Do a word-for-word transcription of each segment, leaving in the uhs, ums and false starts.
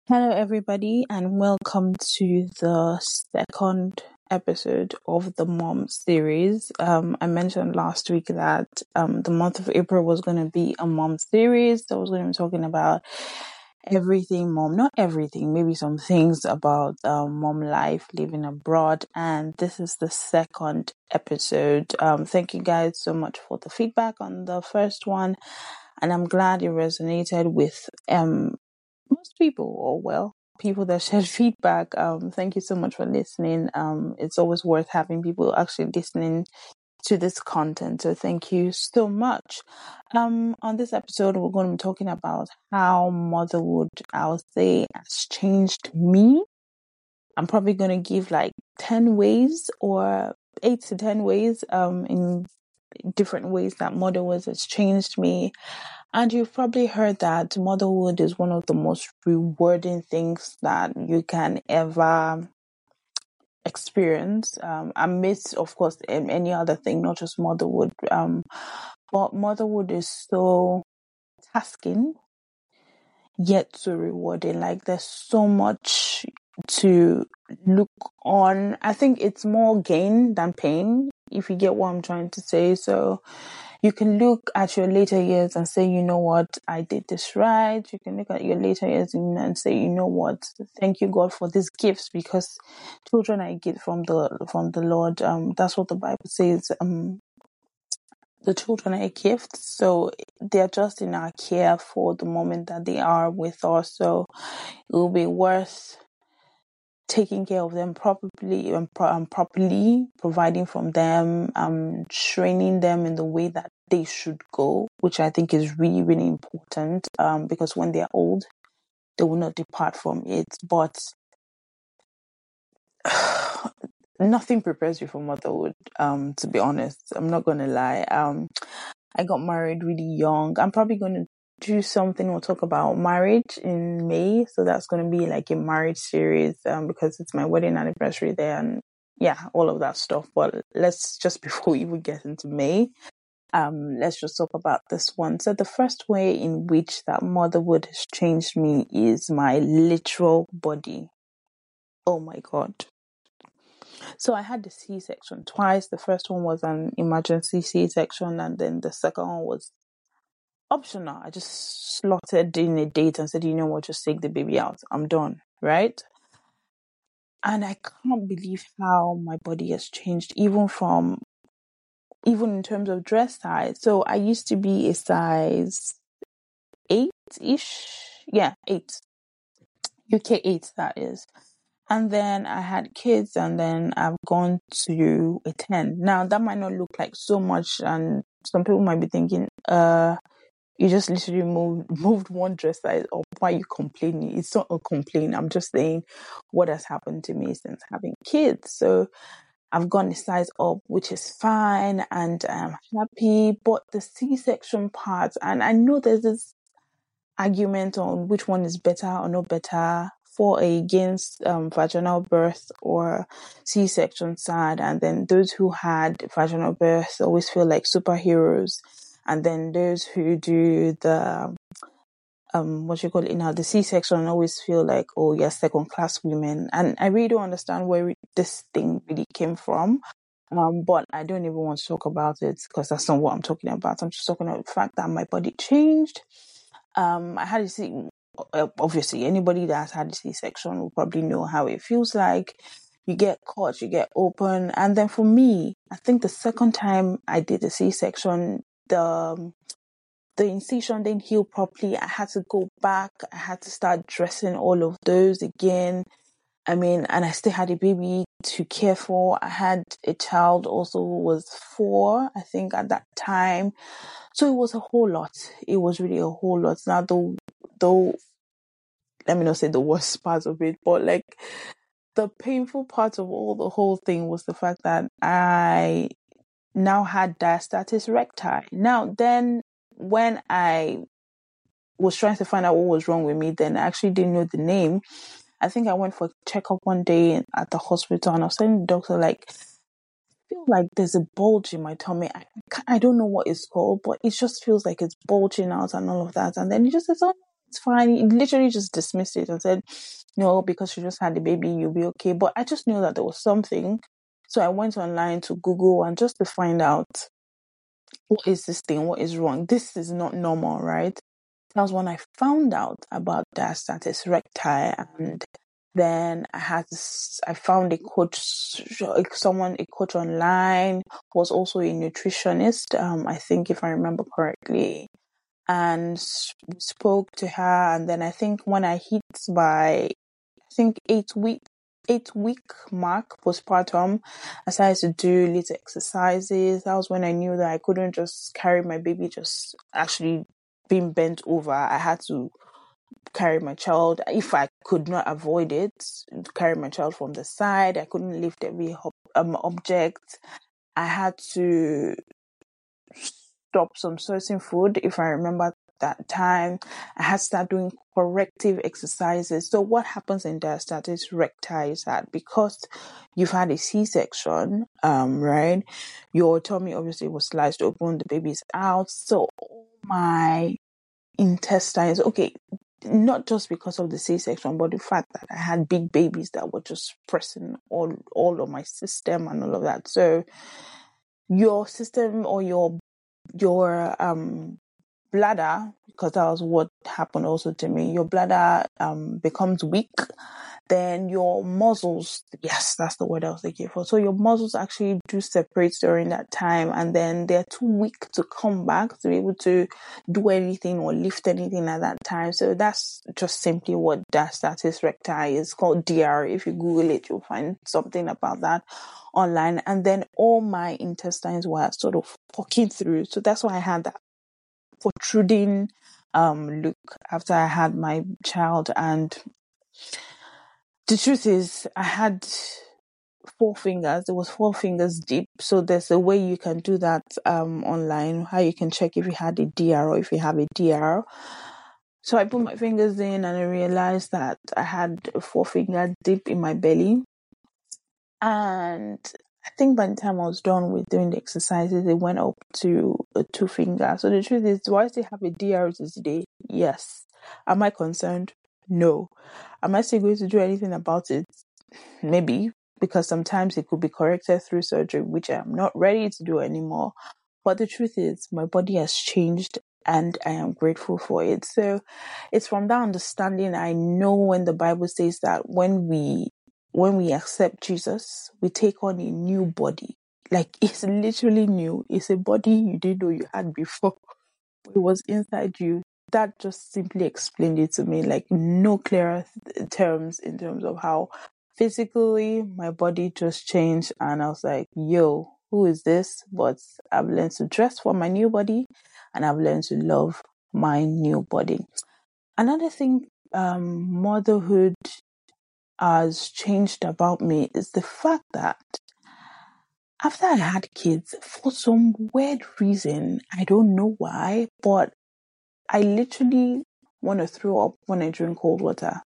Hello, everybody, and welcome to the second episode of the Mom series. Um, I mentioned last week that um, the month of April was going to be a Mom series. So I was going to be talking about everything mom, not everything, maybe some things about um, mom life, living abroad. And this is the second episode. Um, thank you guys so much for the feedback on the first one. And I'm glad it resonated with um most people, or well, people that shared feedback. Um, thank you so much for listening. Um, it's always worth having people actually listening to this content. So thank you so much. Um, on this episode, we're going to be talking about how motherhood, I'll say, has changed me. I'm probably going to give like ten ways or eight to ten ways um, in different ways that motherhood has changed me. And you've probably heard that motherhood is one of the most rewarding things that you can ever experience, um, amidst, of course, any other thing, not just motherhood. Um, but motherhood is so tasking, yet so rewarding. Like there's so much to look on. I think it's more gain than pain, if you get what I'm trying to say. So you can look at your later years and say, you know what, I did this right. You can look at your later years and say, you know what, thank you God for these gifts, because children are a gift from the from the Lord. Um, that's what the Bible says. Um, the children are a gift, so they're just in our care for the moment that they are with us. So it will be worth taking care of them properly and pro- um, properly providing from them, um, training them in the way that they should go, which I think is really, really important. Um, because when they're old, they will not depart from it. But nothing prepares you for motherhood. Um, to be honest, I'm not gonna lie. Um, I got married really young. I'm probably gonna do something. We'll talk about marriage in May, so that's gonna be like a marriage series. Um, because it's my wedding anniversary there, and yeah, all of that stuff. But let's just before we even get into May, um, let's just talk about this one. So the first way in which that motherhood has changed me is my literal body. Oh my God. So I had the C-section twice. The first one was an emergency C-section, and then the second one was optional. I just slotted in a date and said, you know what, just take the baby out. I'm done, right? And I can't believe how my body has changed, even from, even in terms of dress size. So I used to be a size eight-ish. Yeah, eight. U K eight, that is. And then I had kids, and then I've gone to a ten. Now, that might not look like so much, and some people might be thinking, uh, you just literally moved, moved one dress size up. Why are you complaining? It's not a complaint. I'm just saying what has happened to me since having kids. So I've gone a size up, which is fine, and I'm happy. But the C-section part, and I know there's this argument on which one is better or not better, for or against um, vaginal birth or C-section side, and then those who had vaginal birth always feel like superheroes, and then those who do the um what you call it now, the C-section, always feel like, oh, you're second class women. And I really don't understand where this thing really came from. Um, but I don't even want to talk about it, because that's not what I'm talking about. I'm just talking about the fact that my body changed. Um, I had a C. Obviously, anybody that has had a C-section will probably know how it feels like. You get caught, you get open, and then for me, I think the second time I did the C-section, the um, the incision didn't heal properly. I had to go back. I had to start dressing all of those again. I mean, and I still had a baby to care for. I had a child also who was four, I think, at that time. So it was a whole lot. It was really a whole lot. Now, though, though, let me not say the worst part of it, but like the painful part of all the whole thing was the fact that I now had diastasis recti. Now, then, when I was trying to find out what was wrong with me, then I actually didn't know the name. I think I went for a checkup one day at the hospital, and I was telling the doctor, like, I feel like there's a bulge in my tummy. I, I don't know what it's called, but it just feels like it's bulging out and all of that. And then he just says, oh, it's fine. He literally just dismissed it and said, no, because you just had the baby, you'll be okay. But I just knew that there was something. So I went online to Google and just to find out, what is this thing? What is wrong? This is not normal, right? That was when I found out about diastasis recti, and then I had this, I found a coach, someone, a coach online, who was also a nutritionist, um, I think if I remember correctly, and spoke to her. And then I think when I hit by, I think eight week, eight week mark postpartum, I started to do little exercises. That was when I knew that I couldn't just carry my baby just actually being bent over. I had to carry my child, if I could not avoid it, carry my child from the side. I couldn't lift every um, object. I had to stop some certain food, if I remember that time. I had to start doing corrective exercises. So what happens in diastasis recti is that because you've had a C-section, um, right, your tummy obviously was sliced open, the baby's out. So my intestines, okay, not just because of the C-section, but the fact that I had big babies that were just pressing all all of my system and all of that. So your system or your your um bladder, because that was what happened also to me, your bladder um becomes weak. Then your muscles, yes, that's the word I was looking for. So your muscles actually do separate during that time, and then they're too weak to come back to be able to do anything or lift anything at that time. So that's just simply what diastasis recti is called, D R. If you Google it, you'll find something about that online. And then all my intestines were sort of poking through. So that's why I had that protruding um look after I had my child. And the truth is, I had four fingers. It was four fingers deep. So there's a way you can do that um online, how you can check if you had a D R or if you have a D R. So I put my fingers in and I realized that I had a four finger deep in my belly. And I think by the time I was done with doing the exercises, it went up to a two finger. So the truth is, do I still have a D R today? Yes. Am I concerned? No. Am I still going to do anything about it? Maybe, because sometimes it could be corrected through surgery, which I'm not ready to do anymore. But the truth is, my body has changed and I am grateful for it. So it's from that understanding I know when the Bible says that when we when we accept Jesus, we take on a new body. Like, it's literally new. It's a body you didn't know you had before. It was inside you. That just simply explained it to me, like no clearer th- terms in terms of how physically my body just changed. And I was like, yo, who is this? But I've learned to dress for my new body and I've learned to love my new body. Another thing um, motherhood has changed about me is the fact that after I had kids, for some weird reason, I don't know why, but I literally want to throw up when I drink cold water.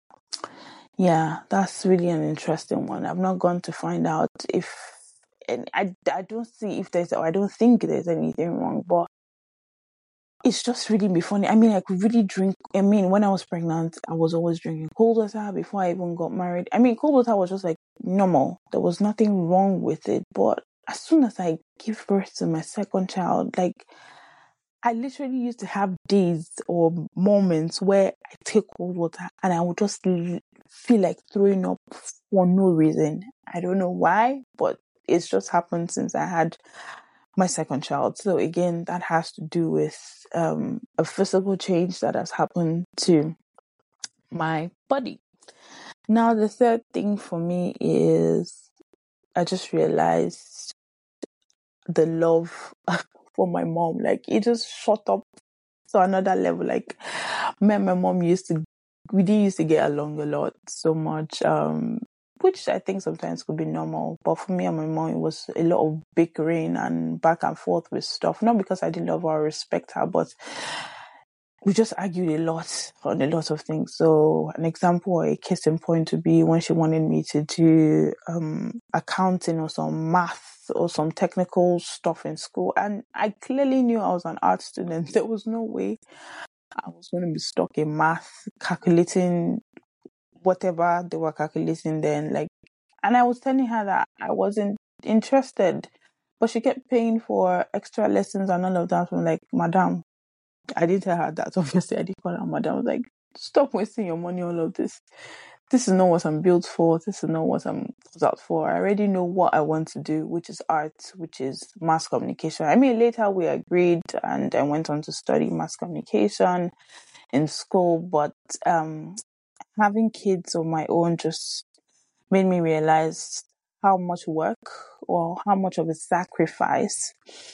Yeah, that's really an interesting one. I've not gone to find out if, and I, I don't see if there's, or I don't think there's anything wrong, but it's just really be funny. I mean, I could really drink. I mean, when I was pregnant, I was always drinking cold water before I even got married. I mean, cold water was just like normal. There was nothing wrong with it. But as soon as I give birth to my second child, like, I literally used to have days or moments where I take cold water and I would just feel like throwing up for no reason. I don't know why, but it's just happened since I had my second child. So again, that has to do with um, a physical change that has happened to my body. Now, the third thing for me is I just realized the love for my mom. Like, it just shot up to another level. Like, me and my mom used to, we didn't used to get along a lot so much. Um, which I think sometimes could be normal. But for me and my mom, it was a lot of bickering and back and forth with stuff. Not because I didn't love her or respect her, but we just argued a lot on a lot of things. So an example or a case in point would be when she wanted me to do um, accounting or some math or some technical stuff in school. And I clearly knew I was an art student. There was no way I was going to be stuck in math, calculating whatever they were calculating then. Like, and I was telling her that I wasn't interested, but she kept paying for extra lessons and all of that. I'm like, Madam, I didn't tell her that. Obviously, I didn't call her Madam. I was like, stop wasting your money on all of this. This is not what I'm built for. This is not what I'm out for. I already know what I want to do, which is art, which is mass communication. I mean, later we agreed and I went on to study mass communication in school, but um, having kids of my own just made me realize how much work or how much of a sacrifice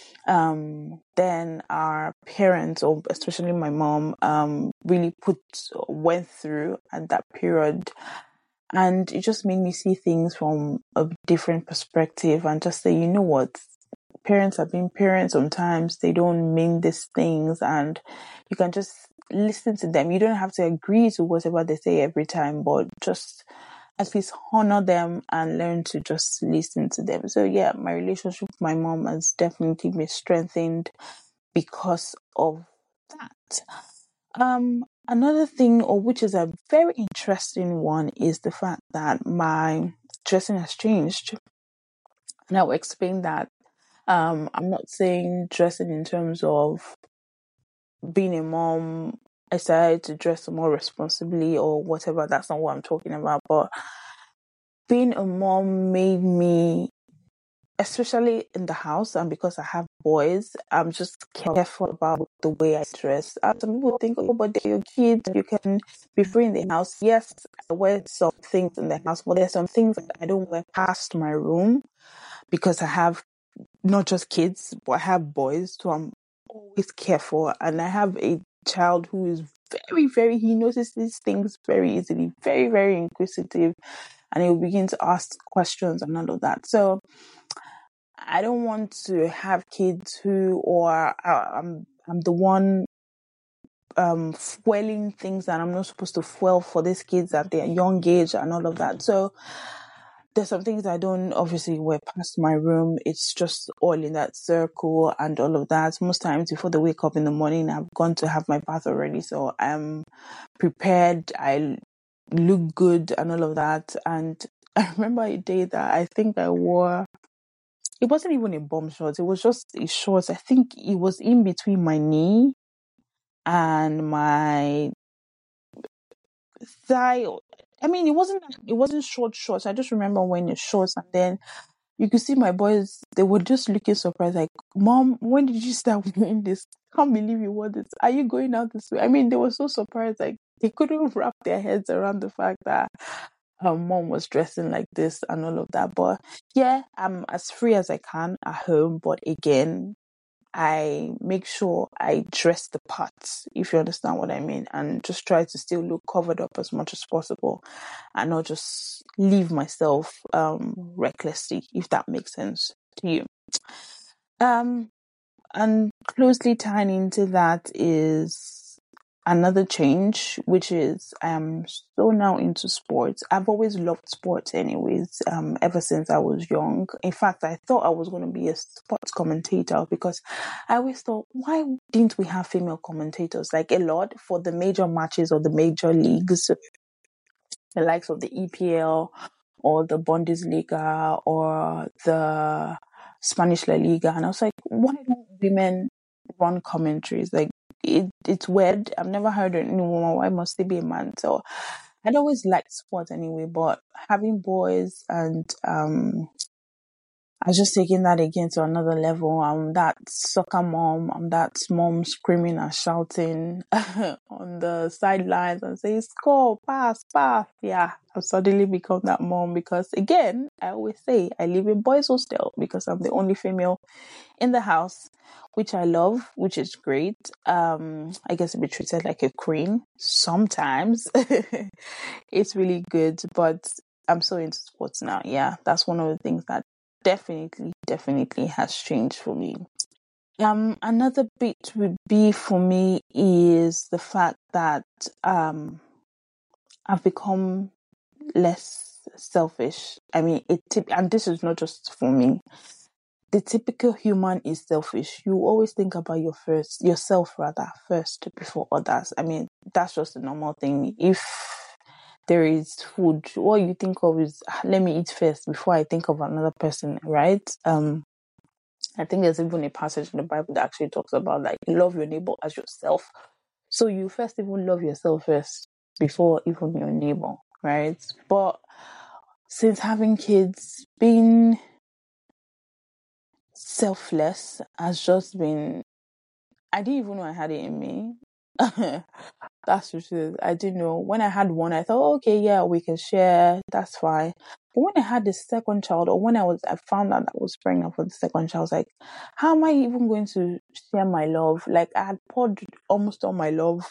um, then our parents, or especially my mom, um, really put went through at that period. And it just made me see things from a different perspective and just say, you know what, parents have been parents. Sometimes they don't mean these things, and you can just listen to them. You don't have to agree to whatever they say every time, but just at least honor them and learn to just listen to them. So yeah, my relationship with my mom has definitely been strengthened because of that. Um, another thing, or which is a very interesting one, is the fact that my dressing has changed. And I'll explain that. Um, I'm not saying dressing in terms of being a mom, I decided to dress more responsibly or whatever. That's not what I'm talking about. But being a mom made me, especially in the house, and because I have boys, I'm just careful about the way I dress. And some people think, oh, but they're your kids, you can be free in the house. Yes, I wear some things in the house, but there's some things that I don't wear past my room because I have not just kids, but I have boys, so I'm always careful. And I have a child who is very, very, he notices things very easily, very, very inquisitive, and he'll begin to ask questions and all of that. So I don't want to have kids who, or uh, I'm, I'm the one um, fueling things that I'm not supposed to fuel for these kids at their young age and all of that. So there's some things I don't obviously wear past my room. It's just all in that circle and all of that. Most times before they wake up in the morning, I've gone to have my bath already. So I'm prepared. I look good and all of that. And I remember a day that I think I wore, it wasn't even a bomb short. It was just a short. I think it was in between my knee and my thigh. I mean, it wasn't, it wasn't short shorts. I just remember wearing the shorts, and then you could see my boys, they were just looking surprised, like, Mom, when did you start wearing this? Can't believe you wore this. Are you going out this way? I mean, they were so surprised, like, they couldn't wrap their heads around the fact that her mom was dressing like this and all of that. But yeah, I'm as free as I can at home. But again, I make sure I dress the parts, if you understand what I mean, and just try to still look covered up as much as possible and not just leave myself um, recklessly, if that makes sense to you. Um, and closely tying into that is another change, which is I'm so now into sports. I've always loved sports anyways, um, ever since I was young. In fact, I thought I was going to be a sports commentator because I always thought, why didn't we have female commentators? Like a lot for the major matches or the major leagues, the likes of the E P L or the Bundesliga or the Spanish La Liga. And I was like, why don't women run commentaries? Like, it, it's weird. I've never heard of anyone. Why must they be a man? So I'd always liked sport anyway, but having boys and um I was just taking that again to another level. I'm that soccer mom. I'm that mom screaming and shouting on the sidelines and saying, score, pass, pass. Yeah, I've suddenly become that mom because, again, I always say I live in boys' hostel because I'm the only female in the house, which I love, which is great. Um, I guess to be treated like a queen sometimes. It's really good, but I'm so into sports now. Yeah, that's one of the things that definitely, definitely has changed for me. Um, another bit would be for me is the fact that um, I've become less selfish. I mean, it, and this is not just for me. the typical human is selfish. You always think about your first, yourself rather, first before others. I mean, that's just a normal thing. If there is food, what you think of is, "Ah, let me eat first before I think of another person," right? Um, I think there's even a passage in the Bible that actually talks about like love your neighbor as yourself. So you first even love yourself first before even your neighbor, right? But since having kids, being selfless has just been, I didn't even know I had it in me. That's the truth. I didn't know. When I had one, I thought, okay, yeah, we can share. That's fine. But when I had the second child, or when I was, I found out that I was pregnant for the second child, I was like, how am I even going to share my love? Like, I had poured almost all my love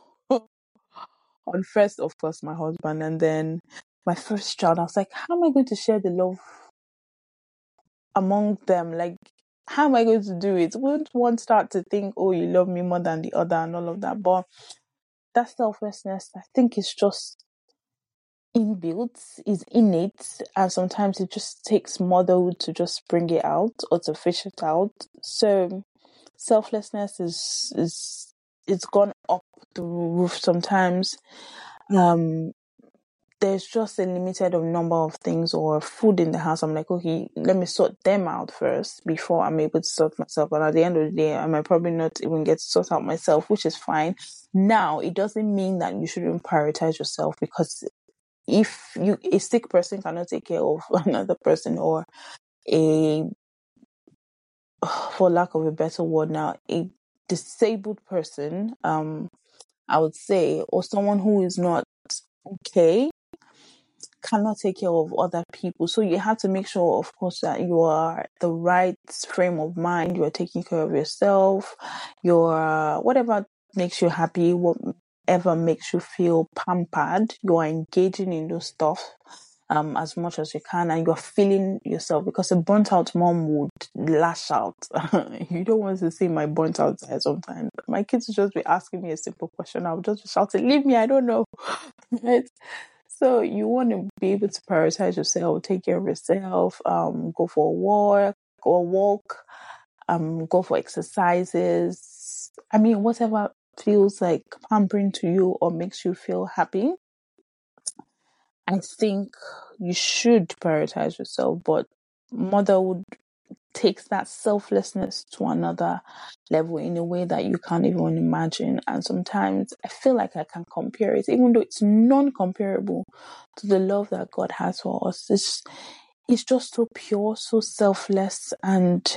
on first, of course, my husband, and then my first child. I was like, how am I going to share the love among them? Like, how am I going to do it? Wouldn't one start to think, oh, you love me more than the other and all of that? But that selflessness, I think, is just inbuilt, is innate, and sometimes it just takes motherhood to just bring it out or to fish it out. So selflessness is is it's gone up the roof sometimes. Um there's just a limited of number of things or food in the house. I'm like, okay, let me sort them out first before I'm able to sort myself. And at the end of the day, I might probably not even get to sort out myself, which is fine. Now, it doesn't mean that you shouldn't prioritize yourself, because if you, a sick person cannot take care of another person, or a, for lack of a better word now, a disabled person, um, I would say, or someone who is not okay, cannot take care of other people. So you have to make sure, of course, that you are the right frame of mind. You are taking care of yourself. You're whatever makes you happy, whatever makes you feel pampered. You are engaging in those stuff um as much as you can, and you're feeling yourself, because a burnt out mom would lash out. You don't want to see my burnt out side sometimes. My kids would just be asking me a simple question. I would just be shouting, leave me, I don't know. Right? So you want to be able to prioritize yourself, take care of yourself, um, go for a walk or walk, um, go for exercises. I mean, whatever feels like pampering to you or makes you feel happy. I think you should prioritize yourself, but motherhood takes that selflessness to another level in a way that you can't even imagine. And sometimes I feel like I can compare it, even though it's non-comparable to the love that God has for us. It's, it's just so pure, so selfless, and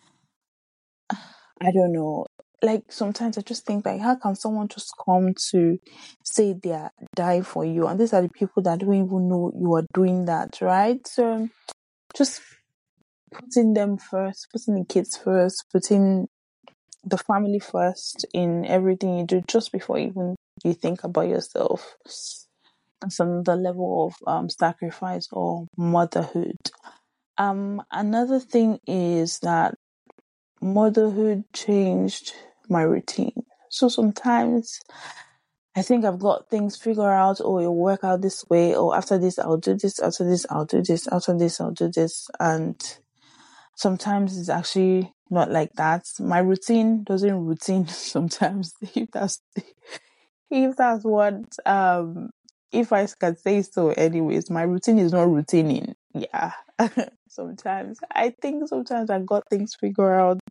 I don't know. Like, sometimes I just think, like, how can someone just come to say they are dying for you, and these are the people that don't even know you are doing that, right? So just putting them first, putting the kids first, putting the family first in everything you do, just before even you think about yourself. That's another level of um, sacrifice or motherhood. Um, another thing is that motherhood changed my routine. So sometimes I think I've got things figured out, or it'll work out this way, or after this I'll do this, after this I'll do this, after this I'll do this, and sometimes it's actually not like that. My routine doesn't routine sometimes. If that's if that's what um if I can say so. Anyways, my routine is not routining. Yeah. Sometimes I think sometimes I got things figured out,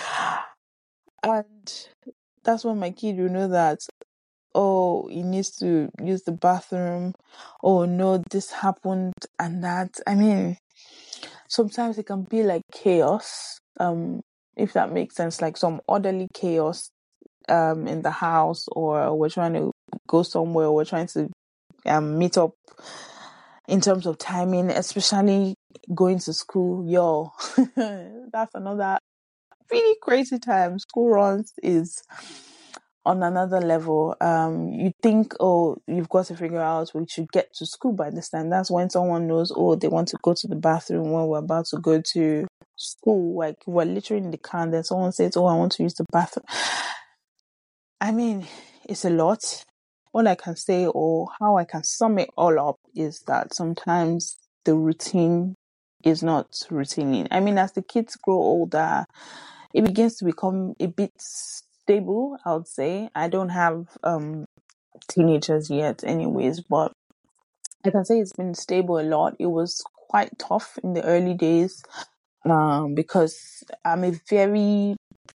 and that's when my kid will know that, oh, he needs to use the bathroom. Oh no, this happened and that. I mean, sometimes it can be like chaos, um, if that makes sense, like some orderly chaos um in the house, or we're trying to go somewhere, we're trying to um meet up in terms of timing, especially going to school. Yo, that's another really crazy time. School runs is on another level. Um, you think, oh, you've got to figure out we should get to school by this time. That's when someone knows, oh, they want to go to the bathroom when we're about to go to school. Like, we're literally in the car, and then someone says, oh, I want to use the bathroom. I mean, it's a lot. All I can say, or how I can sum it all up, is that sometimes the routine is not routine. I mean, as the kids grow older, it begins to become a bit stable, I would say. I don't have um teenagers yet anyways, but I can say it's been stable a lot. It was quite tough in the early days um because I'm a very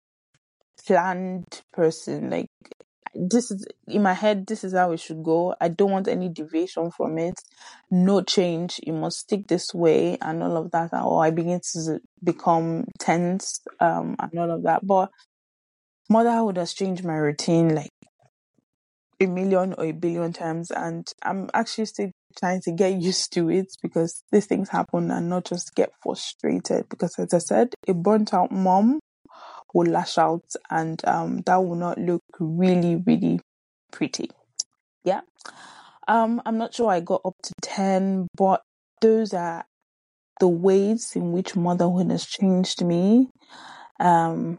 planned person. Like, this is in my head, this is how it should go. I don't want any deviation from it, no change. It must stick this way and all of that. Or I begin to become tense um and all of that. But motherhood has changed my routine like a million or a billion times, and I'm actually still trying to get used to it because these things happen, and not just get frustrated. Because as I said, a burnt out mom will lash out, and um that will not look really, really pretty. Yeah. Um, I'm not sure I got up to ten, but those are the ways in which motherhood has changed me. Um,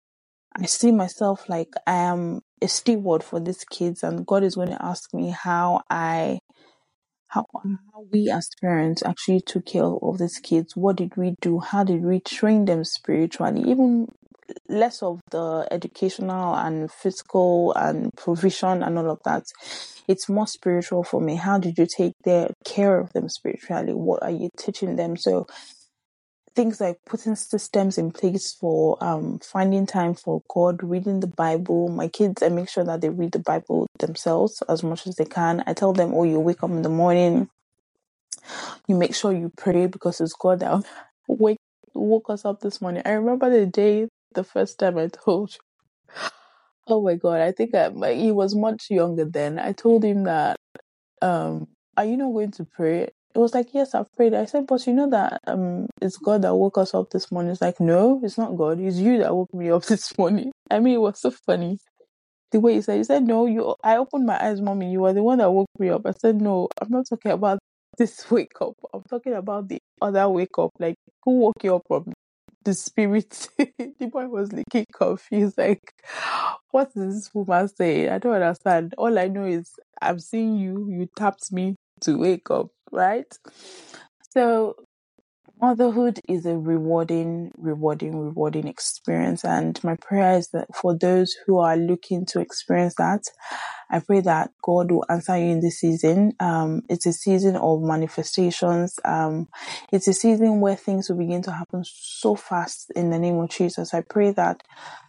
I see myself like I am a steward for these kids, and God is going to ask me how I, how, how we as parents actually took care of these kids. What did we do? How did we train them spiritually? Even less of the educational and physical and provision and all of that. It's more spiritual for me. How did you take their care of them spiritually? What are you teaching them? So things like putting systems in place for um finding time for God, reading the Bible. My kids, I make sure that they read the Bible themselves as much as they can. I tell them, oh, you wake up in the morning, you make sure you pray because it's God that wake woke us up this morning. I remember the day, the first time I told you. Oh my God, I think I, like, he was much younger then. I told him that, um, are you not going to pray? It was like, yes, I've prayed. I said, but you know that um, it's God that woke us up this morning. It's like, no, it's not God. It's you that woke me up this morning. I mean, it was so funny. The way he said, he said, no, you. I opened my eyes, mommy. You were the one that woke me up. I said, no, I'm not talking about this wake up. I'm talking about the other wake up. Like, who woke you up from the spirit? The boy was looking confused. Like, what is this woman saying? I don't understand. All I know is I'm seeing you. You tapped me to wake up, right? So motherhood is a rewarding, rewarding, rewarding experience. And my prayer is that for those who are looking to experience that, I pray that God will answer you in this season. Um, it's a season of manifestations. Um, it's a season where things will begin to happen so fast in the name of Jesus. I pray that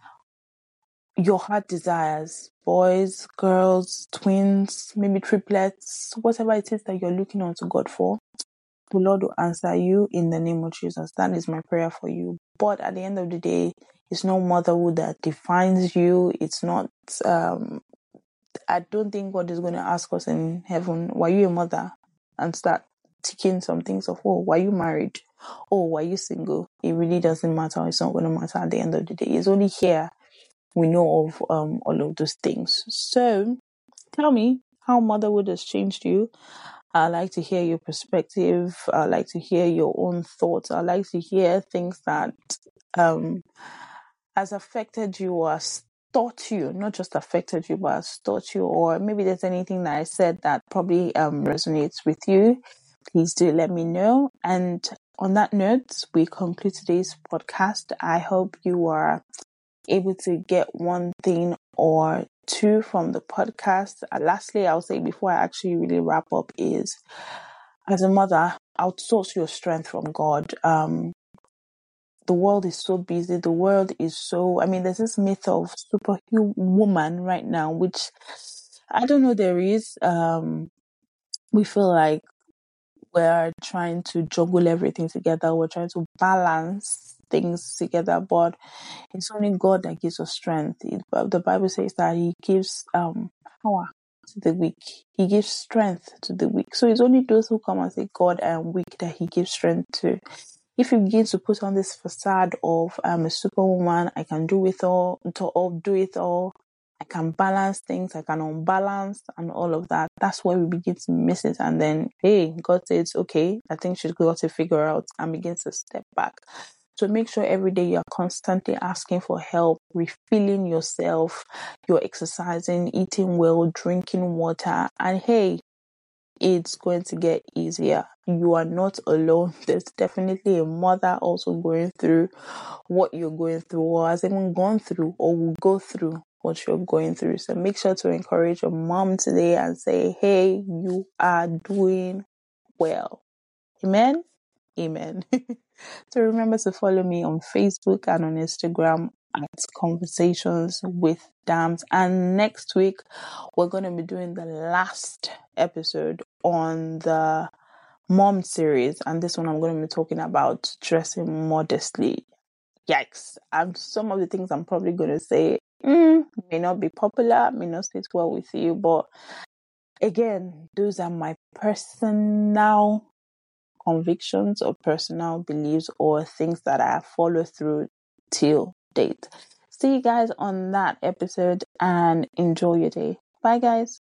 your heart desires, boys, girls, twins, maybe triplets, whatever it is that you're looking unto God for, the Lord will answer you in the name of Jesus. That is my prayer for you. But at the end of the day, it's not motherhood that defines you. It's not, um, I don't think God is going to ask us in heaven, were you a mother? And start ticking some things of, oh, were you married? Oh, were you single? It really doesn't matter. It's not going to matter at the end of the day. It's only here we know of um, all of those things. So tell me how motherhood has changed you. I like to hear your perspective. I like to hear your own thoughts. I like to hear things that um has affected you or has taught you, not just affected you, but has taught you, or maybe there's anything that I said that probably um resonates with you. Please do let me know. And on that note, we conclude today's podcast. I hope you are able to get one thing or two from the podcast. And lastly, I'll say before I actually really wrap up is, as a mother, outsource your strength from God. Um, the world is so busy. The world is so, I mean, there's this myth of superhuman right now, which I don't know there is. Um, we feel like we're trying to juggle everything together. We're trying to balance things together, but it's only God that gives us strength. It, the Bible says that He gives um power to the weak. He gives strength to the weak. So it's only those who come and say, God, I am weak, that He gives strength to. If you begin to put on this facade of I'm a superwoman, I can do it all, to all do it all, I can balance things, I can unbalance and all of that, that's where we begin to miss it. And then, hey, God says, okay, I think she's got to figure out, and begins to step back. So make sure every day you're constantly asking for help, refilling yourself, you're exercising, eating well, drinking water. And hey, it's going to get easier. You are not alone. There's definitely a mother also going through what you're going through, or has even gone through, or will go through what you're going through. So make sure to encourage your mom today and say, hey, you are doing well. Amen. Amen. So remember to follow me on Facebook and on Instagram at Conversations with Dams. And next week, we're going to be doing the last episode on the mom series. And this one, I'm going to be talking about dressing modestly. Yikes. And some of the things I'm probably going to say mm, may not be popular, may not sit well with you. But again, those are my personal convictions or personal beliefs or things that I have followed through till date. See you guys on that episode and enjoy your day. Bye, guys.